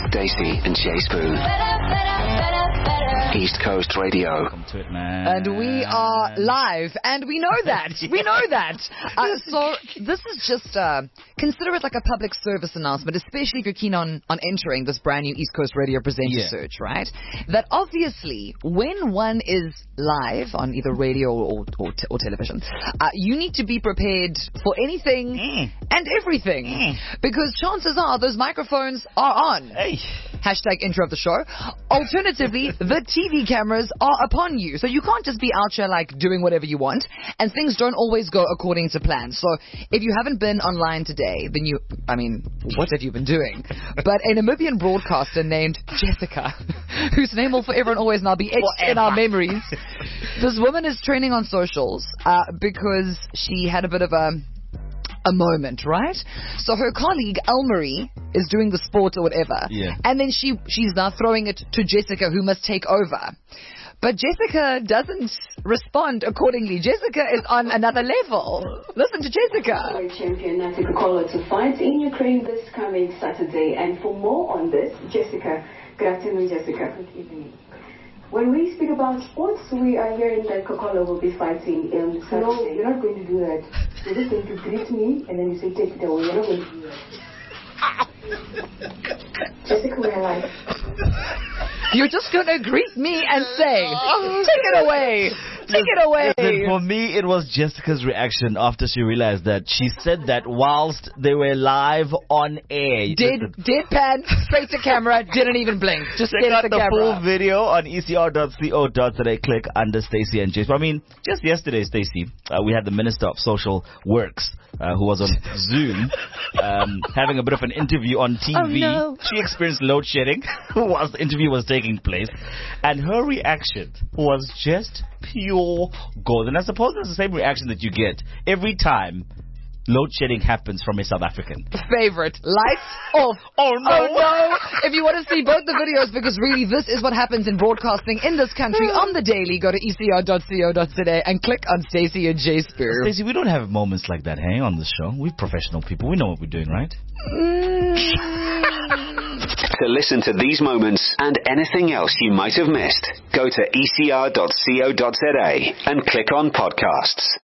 Stacey and Jay Spoon. East Coast Radio. Welcome to it, man. And we are live, and we know that. We know that. So this is just, consider it like a public service announcement, especially if you're keen on entering this brand new East Coast Radio presenter search, right? That obviously, when one is live on either radio or television, you need to be prepared for anything and everything. Because chances are those microphones are on. Hashtag intro of the show. Alternatively, the TV cameras are upon you. So you can't just be out here like doing whatever you want, and things don't always go according to plan. So if you haven't been online today, then what have you been doing? But a Namibian broadcaster named Jessica, whose name will forever and always now be etched in our memories. This woman is trending on socials because she had a bit of a moment, right? So her colleague Elmarie is doing the sport or whatever, and then she's now throwing it to Jessica, who must take over. But Jessica doesn't respond accordingly. Jessica is on another level. Listen to Jessica. Champion Nati Kokolo to fight in Ukraine this coming Saturday. And for more on this, Jessica. Good afternoon, Jessica. Good evening. When we speak about sports, we are hearing that Kokolo will be fighting in Saturday. No, you're not going to do that. You're just going to greet me and then you say, take it away. You're not going to do that. Jessica, we're live. You're just going to greet me and say, take it away. Take it away. Listen, for me, it was Jessica's reaction after she realized that she said that whilst they were live on air. Deadpan, straight to camera, didn't even blink. Just check out the full video on ecr.co.za. Click under Stacey and Jay. I mean, just yesterday, Stacey, we had the Minister of Social Works, who was on Zoom, having a bit of an interview on TV. Oh, no. She experienced load shedding whilst the interview was taking place, and her reaction was just pure gold. And I suppose that's the same reaction that you get every time load shedding happens from a South African. Favorite. Lights off. Oh no. Oh no. If you want to see both the videos, because really this is what happens in broadcasting in this country on the daily, go to ecr.co.za and click on Stacey and Jay Spear. Stacey, we don't have moments like that, hey, on the show. We're professional people. We know what we're doing, right? To listen to these moments and anything else you might have missed, go to ecr.co.za and click on podcasts.